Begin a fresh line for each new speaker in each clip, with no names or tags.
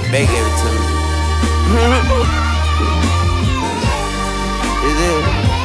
Bay gave it to me. Is it?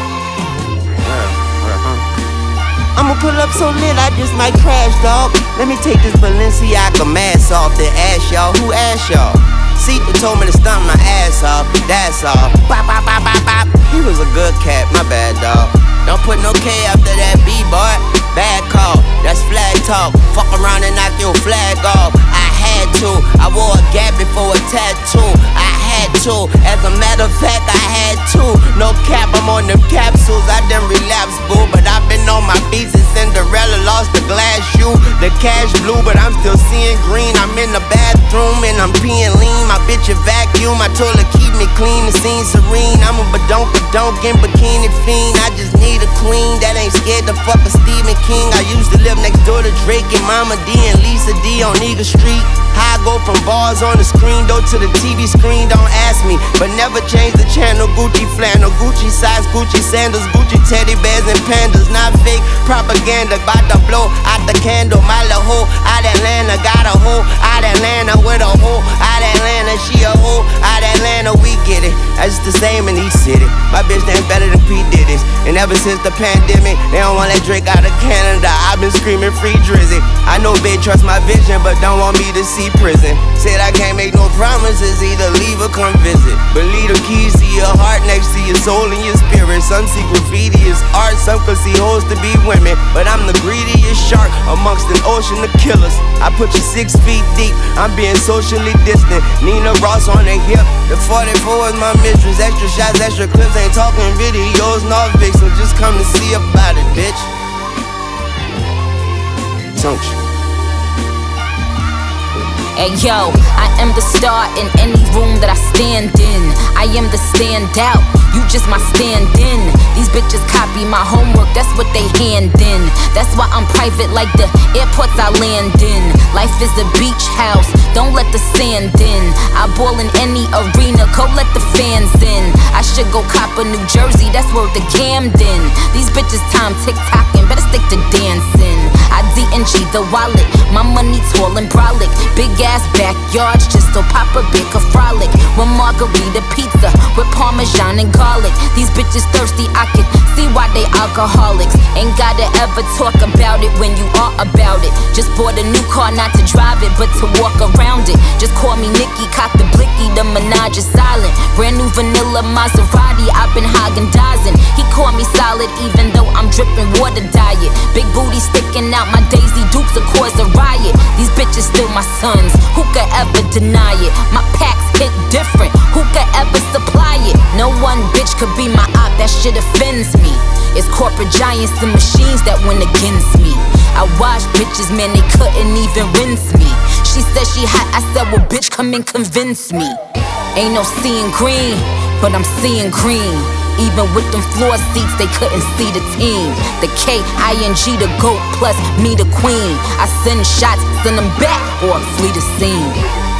I'ma pull up so lit, I just might crash, dog. Let me take this Balenciaga mask off, then ask y'all, who asked y'all? Seaton told me to stomp my ass off, that's all. Bop, bop, bop, bop, bop. He was a good cat, my bad, dog. Don't put no K after that B, boy. Bad call, that's flag talk. Fuck around and knock your flag off. I had to, I wore a gap before a tattoo. I had to, as a matter of fact, I had to. No cap, I'm on them capsules, I done relapse, boo. But I've been on my beats since Cinderella lost the glass shoe. The cash blue, but I'm still seeing green. I'm in the bathroom and I'm peeing lean. My bitch a vacuum, I told her keep me clean, the scene serene. I'm a badonk in bikini fiend. I just need a queen that ain't scared to fuck a Stephen King. I used to live next door to Drake and Mama D and Lisa D on Eagle Street. How I go from bars on the screen door to the TV screen, don't ask me. But never change the channel, Gucci flannel, Gucci socks, Gucci sandals, Gucci teddy bears and pandas. Not fake propaganda, bout to blow out the candle. My little hoe out Atlanta, got a hoe out Atlanta with a hoe out Atlanta. She a hoe out Atlanta, we get it. That's just the same in each city. My bitch ain't better than P. Diddy's. And ever since the pandemic, they don't want that Drake out of Canada. I've been screaming free Drizzy. I know they trust my vision, but don't want me to see prison. Said I can't make no promises, either leave or come visit. But leave the keys to your heart next to your soul and your spirit. Some see graffiti as art, some could see hoes to be women. But I'm the greediest shark amongst an ocean of killers. I put you 6 feet deep, I'm being socially distant. Nina Ross on the hip, the 44 is my mistress. Extra shots, extra clips, ain't talking videos, no vixen. Just come to see about it, bitch. Don't you?
Hey yo, I am the star in any room that I stand in. I am the standout, you just my stand-in. These bitches copy my homework, that's what they hand in. That's why I'm private like the airports I land in. Life is a beach house, don't let the sand in. I ball in any arena, go let the fans in. I should go cop a New Jersey, that's worth the Camden. These bitches time tick-tocking, better stick to dancing. I D&G the wallet, my money tall and brolic. Big ass backyards just so Papa Big could frolic. With margarita pizza with Parmesan and garlic. These bitches thirsty, I can see why they alcoholics. Ain't gotta ever talk about it when you are about it. Just bought a new car, not to drive it, but to walk around it. Just call me Nikki, cock the blicky, the Minaj is silent. Brand new vanilla Maserati, I've been Haagen-Dazsing. He called me solid even though I'm dripping water diet. Big booty sticking out, my Daisy Dukes will cause a riot. These bitches still my sons, who could ever deny it? My packs hit different, who could ever supply it? No one bitch could be my op, that shit offends me. It's corporate giants and machines that went against me. I watched bitches, man, they couldn't even rinse me. She said she hot, I said, well, bitch, come and convince me. Ain't no seeing green, but I'm seeing green. Even with them floor seats, they couldn't see the team. The K-I-N-G, the GOAT, plus me, the queen. I send shots, send them back, or flee the scene.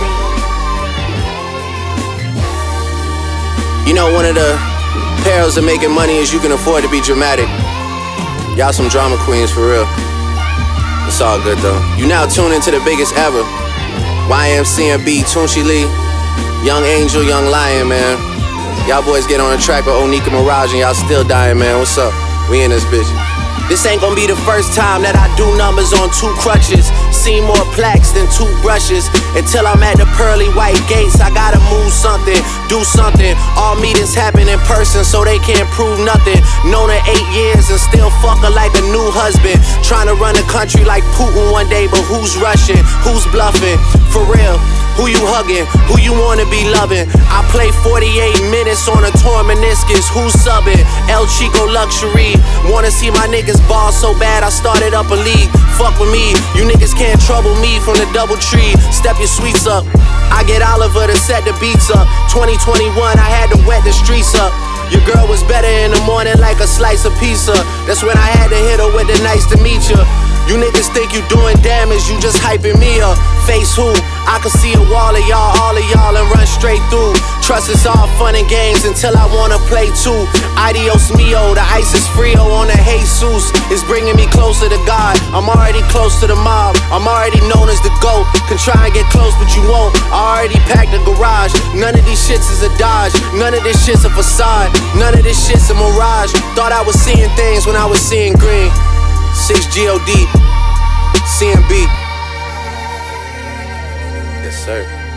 You know, one of the perils of making money is you can afford to be dramatic. Y'all some drama queens for real. It's all good though. You now tune into the biggest ever. YMCMB, Tunchi Lee, Young Angel, Young Lion, man. Y'all boys get on the track with Onika Mirage and y'all still dying, man. What's up? We in this bitch. This ain't gonna be the first time that I do numbers on 2 crutches. Seen more plaques than 2 brushes. Until I'm at the pearly white gates, I gotta move something, do something. All meetings happen in person, so they can't prove nothing. Known her 8 years and still fuck her like a new husband. Trying to run a country like Putin one day, but who's rushing? Who's bluffing? For real. Who you hugging? Who you wanna be loving? I play 48 minutes on a torn meniscus. Who's subbing? El Chico Luxury. Wanna see my niggas ball so bad I started up a league. Fuck with me, you niggas can't trouble me from the double tree. Step your sweets up. I get Oliver to set the beats up. 2021, I had to wet the streets up. Your girl was better in the morning like a slice of pizza. That's when I had to hit her with the nice to meet ya. You niggas think you doing damage, you just hyping me up. Face who? I can see a wall of y'all, all of y'all, and run straight through. Trust is all fun and games until I wanna play too. Adios mio, the ISIS Frio on the Jesus is bringing me closer to God. I'm already close to the mob, I'm already known as the GOAT. Can try and get close but you won't, I already packed the garage. None of these shits is a dodge, none of this shit's a facade, none of this shit's a mirage. Thought I was seeing things when I was seeing green. 6 GOD, CMB. Yes sir.